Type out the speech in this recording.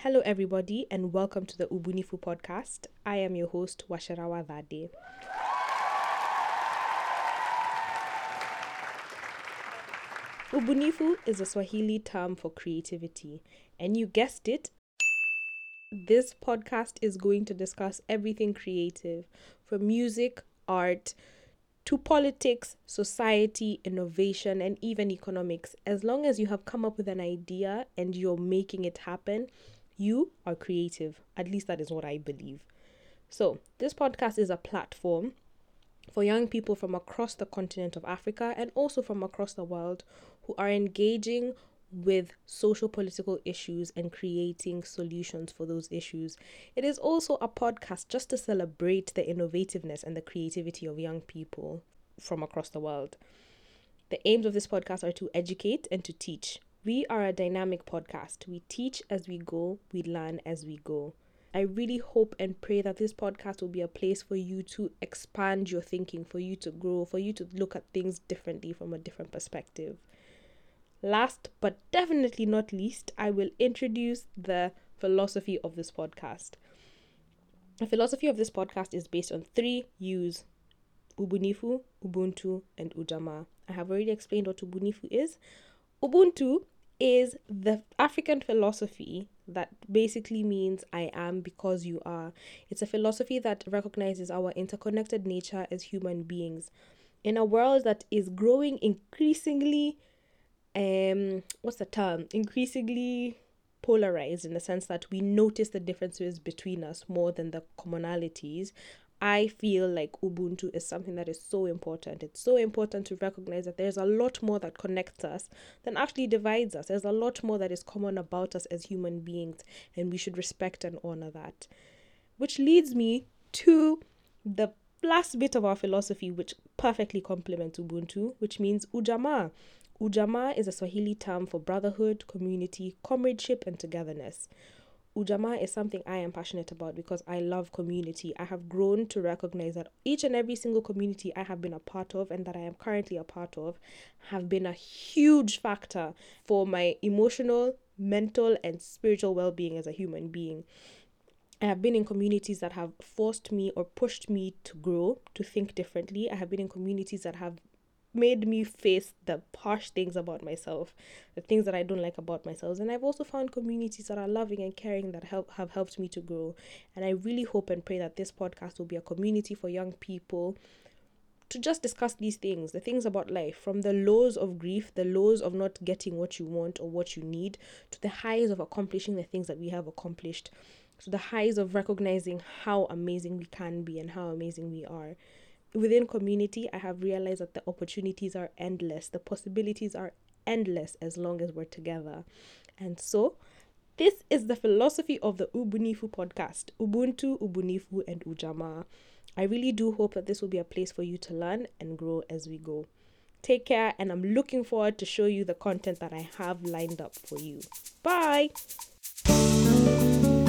Hello, everybody, and welcome to the Ubunifu podcast. I am your host, Washarawa Vade. Ubunifu is a Swahili term for creativity, and you guessed it, this podcast is going to discuss everything creative, from music, art, to politics, society, innovation, and even economics. As long as you have come up with an idea and you're making it happen, you are creative. At least that is what I believe. So, this podcast is a platform for young people from across the continent of Africa and also from across the world who are engaging with social political issues and creating solutions for those issues. It is also a podcast just to celebrate the innovativeness and the creativity of young people from across the world. The aims of this podcast are to educate and to teach. We are a dynamic podcast. We teach as we go, we learn as we go. I really hope and pray that this podcast will be a place for you to expand your thinking, for you to grow, for you to look at things differently from a different perspective. Last but definitely not least, I will introduce the philosophy of this podcast. The philosophy of this podcast is based on 3 U's: Ubunifu, Ubuntu, and Ujamaa. I have already explained what Ubunifu is. Ubuntu is the African philosophy that basically means I am because you are. It's a philosophy that recognizes our interconnected nature as human beings. In a world that is growing increasingly, increasingly polarized, in the sense that we notice the differences between us more than the commonalities, I feel like Ubuntu is something that is so important. It's so important to recognize that there's a lot more that connects us than actually divides us. There's a lot more that is common about us as human beings, and we should respect and honor that. Which leads me to the last bit of our philosophy, which perfectly complements Ubuntu, which means Ujamaa. Ujamaa is a Swahili term for brotherhood, community, comradeship, and togetherness. Ujamaa is something I am passionate about because I love community. I have grown to recognize that each and every single community I have been a part of and that I am currently a part of have been a huge factor for my emotional, mental, and spiritual well-being as a human being. I have been in communities that have forced me or pushed me to grow, to think differently. I have been in communities that have made me face the harsh things about myself, the things that I don't like about myself. And I've also found communities that are loving and caring that have helped me to grow. And I really hope and pray that this podcast will be a community for young people to just discuss these things, the things about life, from the lows of grief, the lows of not getting what you want or what you need, to the highs of accomplishing the things that we have accomplished, to the highs of recognizing how amazing we can be and how amazing we are. Within community, I have realized that the opportunities are endless. The possibilities are endless as long as we're together. And so, this is the philosophy of the Ubunifu podcast. Ubuntu, Ubunifu, and Ujamaa. I really do hope that this will be a place for you to learn and grow as we go. Take care, and I'm looking forward to show you the content that I have lined up for you. Bye!